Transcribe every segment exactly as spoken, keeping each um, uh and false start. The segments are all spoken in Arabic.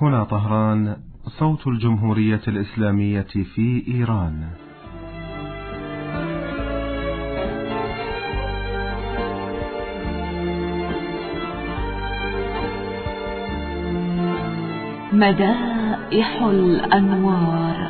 هنا طهران، صوت الجمهورية الإسلامية في إيران. مدائح الأنوار.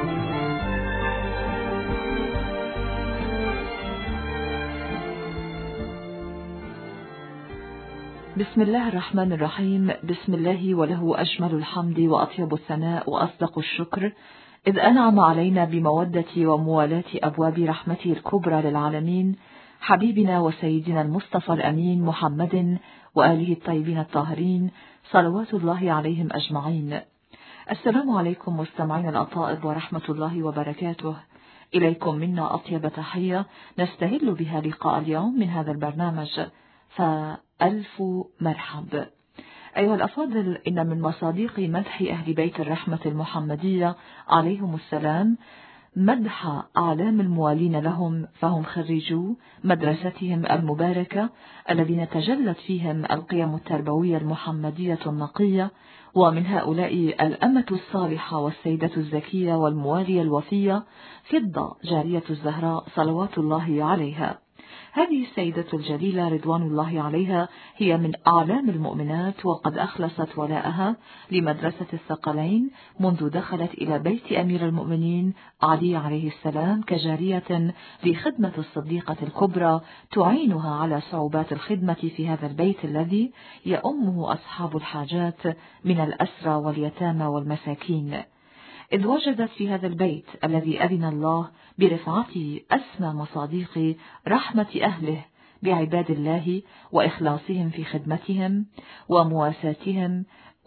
بسم الله الرحمن الرحيم. بسم الله وله أجمل الحمد وأطيب الثناء وأصدق الشكر، إذ أنعم علينا بمودة وموالاة أبواب رحمته الكبرى للعالمين، حبيبنا وسيدنا المصطفى الأمين محمد وآله الطيبين الطاهرين صلوات الله عليهم أجمعين. السلام عليكم مستمعين الأطائب ورحمة الله وبركاته. إليكم منا أطيب تحية نستهل بها لقاء اليوم من هذا البرنامج، فألف مرحب. أيها الأفاضل، إن من مصادق مدح أهل بيت الرحمة المحمدية عليهم السلام مدح أعلام الموالين لهم، فهم خريجو مدرستهم المباركة الذين تجلت فيهم القيم التربوية المحمدية النقية، ومن هؤلاء الأمة الصالحة والسيدة الزكية والموالية الوفية فضة جارية الزهراء صلوات الله عليها. هذه السيدة الجليلة رضوان الله عليها هي من أعلام المؤمنات، وقد أخلصت ولاءها لمدرسة الثقلين منذ دخلت إلى بيت أمير المؤمنين علي عليه السلام كجارية لخدمة الصديقة الكبرى تعينها على صعوبات الخدمة في هذا البيت الذي يؤمه أصحاب الحاجات من الأسرى واليتامى والمساكين، إذ وجدت في هذا البيت الذي أذن الله برفعته أسمى مصاديق رحمة أهله بعباد الله وإخلاصهم في خدمتهم ومواساتهم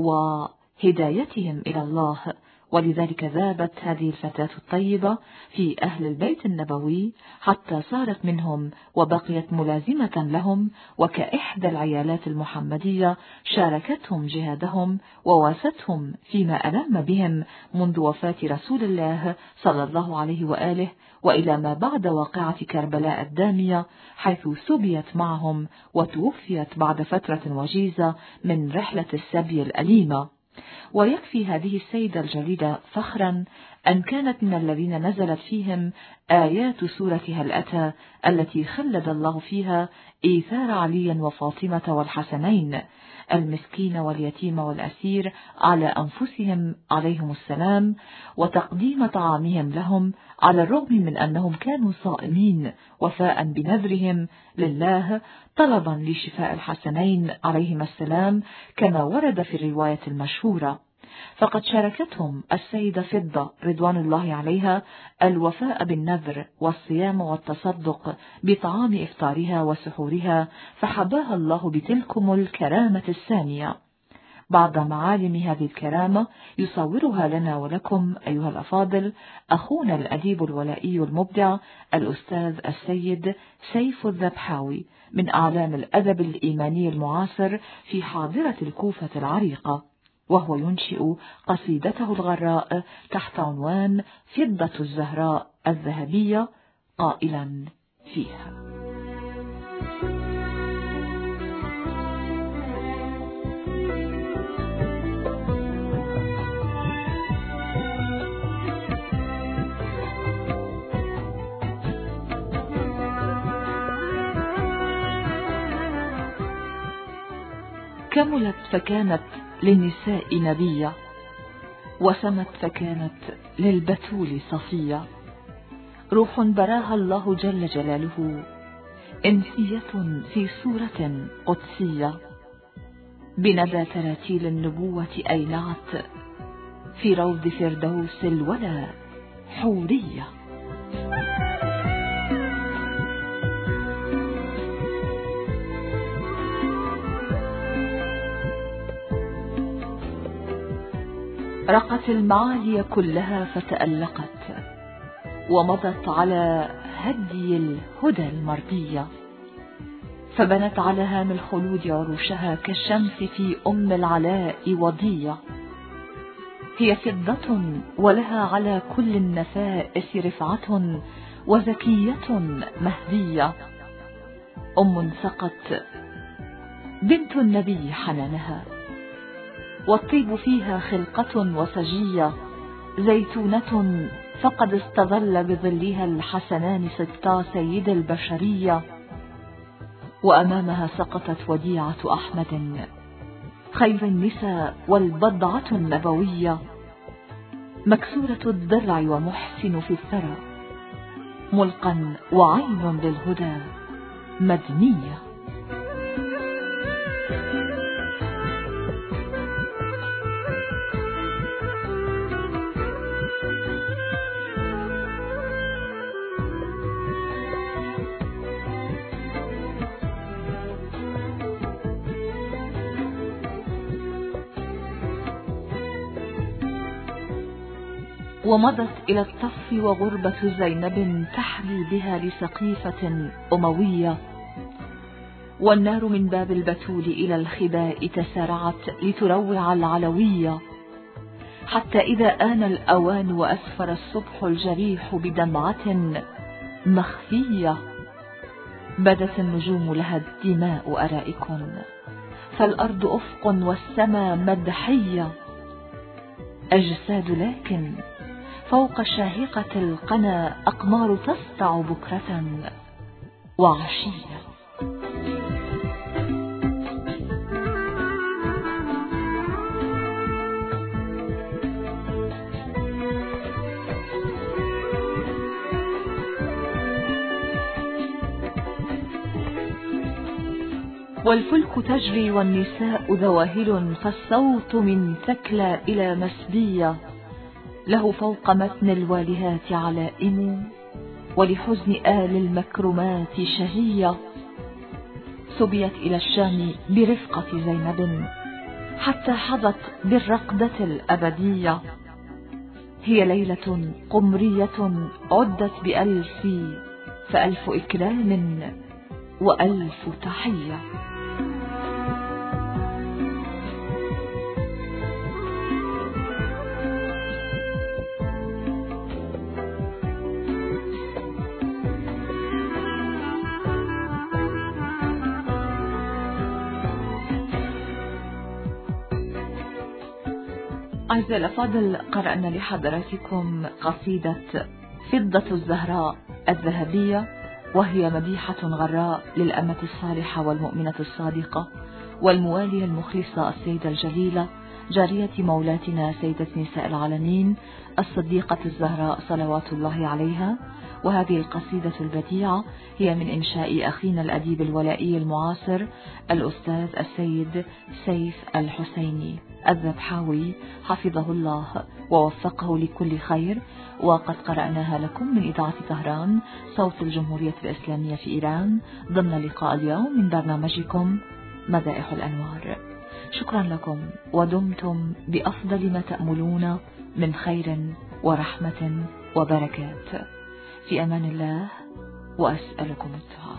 وهدايتهم إلى الله، ولذلك ذابت هذه الفتاة الطيبة في أهل البيت النبوي حتى صارت منهم وبقيت ملازمة لهم، وكإحدى العيالات المحمدية شاركتهم جهادهم وواستهم فيما ألم بهم منذ وفاة رسول الله صلى الله عليه وآله وإلى ما بعد واقعة كربلاء الدامية، حيث سبيت معهم وتوفيت بعد فترة وجيزة من رحلة السبي الأليمة. ويكفي هذه السيدة الجليلة فخرا أن كانت من الذين نزلت فيهم آيات سورة هل أتى التي خلد الله فيها إيثار علي وفاطمة والحسنين المسكين واليتيم والأسير على أنفسهم عليهم السلام، وتقديم طعامهم لهم على الرغم من أنهم كانوا صائمين وفاء بنذرهم لله طلبا لشفاء الحسنين عليهما السلام، كما ورد في الرواية المشهورة. فقد شاركتهم السيدة فضة رضوان الله عليها الوفاء بالنذر والصيام والتصدق بطعام إفطارها وسحورها، فحباها الله بتلكم الكرامة السامية. بعض معالم هذه الكرامة يصورها لنا ولكم أيها الأفاضل أخونا الأديب الولائي المبدع الأستاذ السيد سيف الذبحاوي من أعلام الأدب الإيماني المعاصر في حاضرة الكوفة العريقة، وهو ينشئ قصيدته الغراء تحت عنوان فضة الزهراء الذهبية قائلا فيها: كملت فكانت للنساء نبية، وسمت فكانت للبتول صفية، روح براها الله جل جلاله إنسية في صورة قدسية، بندى تراتيل النبوة أينعت في روض فردوس الولا حورية. رقت المعالي كلها فتألقت، ومضت على هدي الهدى المرضية، فبنت على هام الخلود عروشها كالشمس في أم العلاء وضية. هي فضة ولها على كل النفائس رفعة وزكية مهدية، أم سقت بنت النبي حنانها، والطيب فيها خلقة وسجية، زيتونة فقد استظل بظلها الحسنان سبطا سيد البشرية، وأمامها سقطت وديعة أحمد خير النساء والبضعة النبوية، مكسورة الضلع ومحسن في الثرى، ملقا وعين للهدى مدنية. ومضت إلى الطف وغربة زينب تحري بها لسقيفة أموية، والنار من باب البتول إلى الخباء تسارعت لتروع العلوية، حتى إذا آن الأوان وأسفر الصبح الجريح بدمعة مخفية، بدت النجوم لها الدماء أرائك، فالأرض أفق والسماء مدحية، أجساد لكن فوق شاهقة القنا أقمار تسطع بكرة وعشية. والفلك تجري والنساء ذواهل، فالصوت من ثكلى إلى مسبية، له فوق متن الوالهات علائم، ولحزن آل المكرمات شهية، سبيت إلى الشام برفقة زينب حتى حظت بالرقدة الأبدية، هي ليلة قمرية عدت بألف، فألف إكرام وألف تحية. أعزائي الأفاضل، قرأنا لحضراتكم قصيدة فضة الزهراء الذهبية، وهي مديحة غراء للأمة الصالحة والمؤمنة الصادقة والموالية المخلصة السيدة الجليلة جارية مولاتنا سيدة نساء العالمين الصديقة الزهراء صلوات الله عليها. وهذه القصيدة البديعة هي من إنشاء أخينا الأديب الولائي المعاصر الأستاذ السيد سيف الحسيني الذبحاوي حفظه الله ووفقه لكل خير. وقد قرأناها لكم من إذاعة طهران صوت الجمهورية الإسلامية في إيران ضمن لقاء اليوم من برنامجكم مدائح الأنوار. شكرا لكم، ودمتم بأفضل ما تأملون من خير ورحمة وبركات. في أمان الله، وأسألكم الدعاء.